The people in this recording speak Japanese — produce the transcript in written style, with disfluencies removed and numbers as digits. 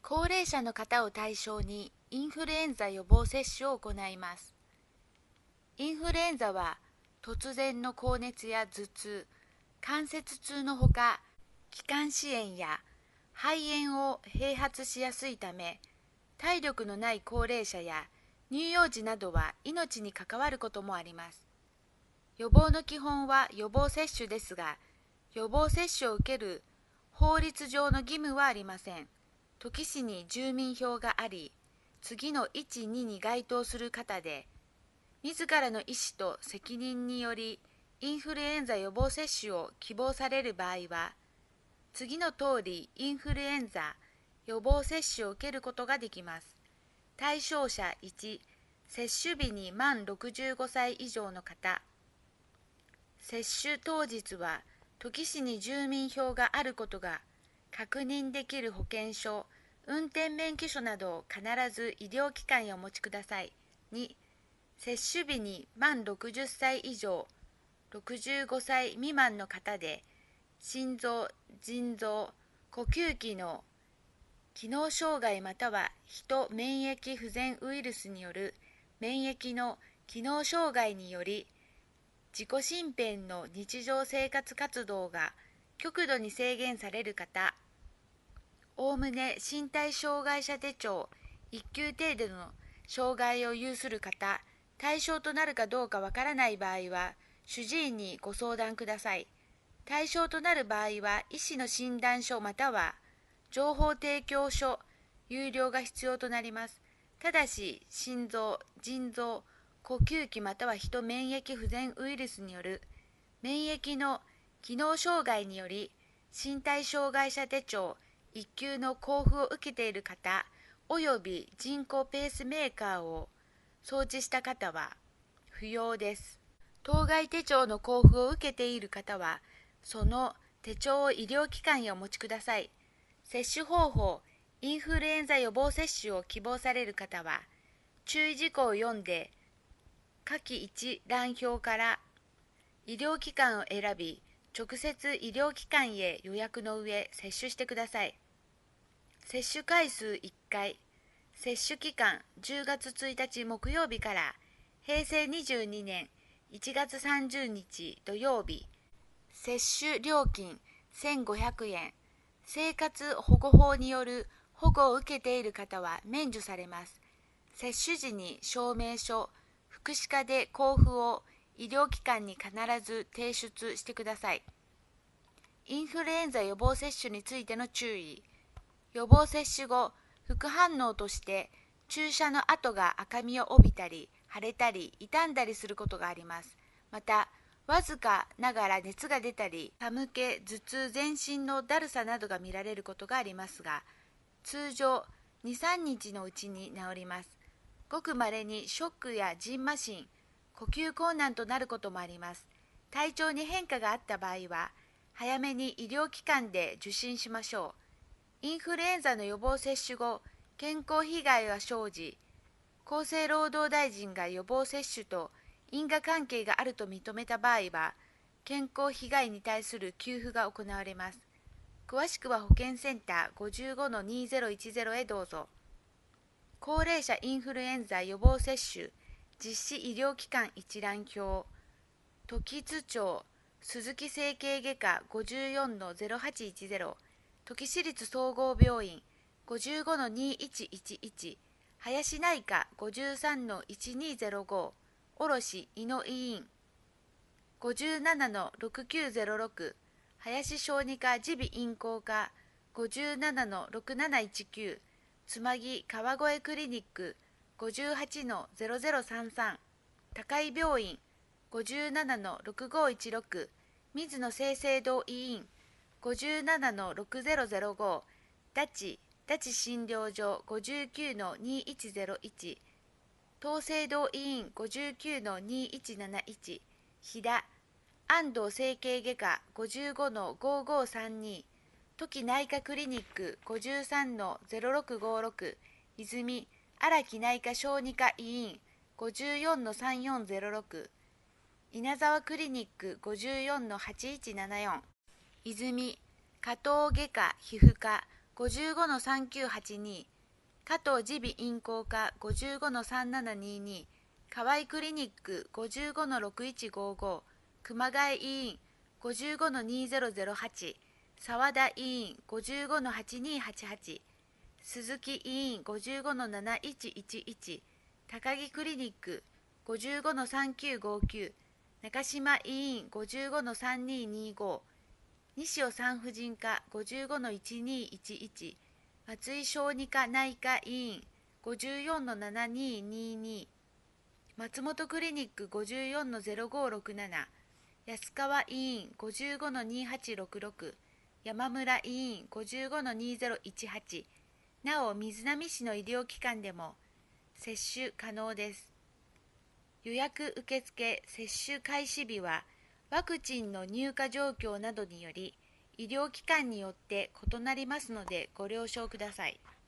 高齢者の方を対象にインフルエンザ予防接種を行います。インフルエンザは突然の高熱や頭痛、関節痛のほか、気管支炎や肺炎を併発しやすいため、体力のない高齢者や乳幼児などは命に関わることもあります。予防の基本は予防接種ですが、予防接種を受ける法律上の義務はありません。土岐市に住民票があり、次の1、2に該当する方で、自らの意思と責任によりインフルエンザ予防接種を希望される場合は、次の通りインフルエンザ予防接種を受けることができます。対象者1、接種日に満65歳以上の方。接種当日は土岐市に住民票があることが確認できる保険証、運転免許証などを必ず医療機関へお持ちください。2、接種日に満60歳以上、65歳未満の方で、心臓、腎臓、呼吸器の機能障害またはヒト免疫不全ウイルスによる免疫の機能障害により、自己身辺の日常生活活動が極度に制限される方、おおむね身体障害者手帳1級程度の障害を有する方、対象となるかどうかわからない場合は、主治医にご相談ください。対象となる場合は、医師の診断書または情報提供書、有料が必要となります。ただし、心臓、腎臓、呼吸器またはヒト免疫不全ウイルスによる免疫の機能障害により身体障害者手帳1級の交付を受けている方および人工ペースメーカーを装置した方は不要です。当該手帳の交付を受けている方はその手帳を医療機関へお持ちください。接種方法、インフルエンザ予防接種を希望される方は注意事項を読んで下記一覧表から医療機関を選び、直接医療機関へ予約の上接種してください。接種回数1回、接種期間10月1日木曜日から平成22年1月30日土曜日、接種料金1500円、生活保護法による保護を受けている方は免除されます。接種時に証明書、福祉課で交付を医療機関に必ず提出してください。インフルエンザ予防接種についての注意。予防接種後、副反応として注射の跡が赤みを帯びたり、腫れたり、傷んだりすることがあります。また、わずかながら熱が出たり、寒気、頭痛、全身のだるさなどが見られることがありますが、通常2、3日のうちに治ります。ごく稀にショックや蕁麻疹、呼吸困難となることもあります。体調に変化があった場合は、早めに医療機関で受診しましょう。インフルエンザの予防接種後、健康被害が生じ、厚生労働大臣が予防接種と因果関係があると認めた場合は、健康被害に対する給付が行われます。詳しくは保健センター 55-2010 へどうぞ。高齢者インフルエンザ予防接種実施医療機関一覧表、時津町鈴木整形外科 54-0810、時市立総合病院 55-2111、林内科 53-1205、卸井野医院 57-6906、林小児科耳鼻咽喉科 57-6719、つまぎ川越クリニック 58-0033、高井病院 57-6516、水野清々堂医院 57-6005、ダチ診療所 59-2101、東清堂医院 59-2171、飛騨安藤整形外科 55-5532、時内科クリニック 53-0656、泉荒木内科小児科医院 54-3406、稲沢クリニック 54-8174、泉加藤外科皮膚科 55-3982、加藤耳鼻咽喉科 55-3722、河合クリニック 55-6155、熊谷医院 55-2008、沢田医院 55-8288、鈴木医院 55-7111、高木クリニック 55-3959、中島医院 55-3225、西尾産婦人科 55-1211、松井小児科内科医院 54-7222、松本クリニック 54-0567、安川医院 55-2866、山村医院 55-2018、なお瑞浪市の医療機関でも接種可能です。予約受付接種開始日はワクチンの入荷状況などにより医療機関によって異なりますのでご了承ください。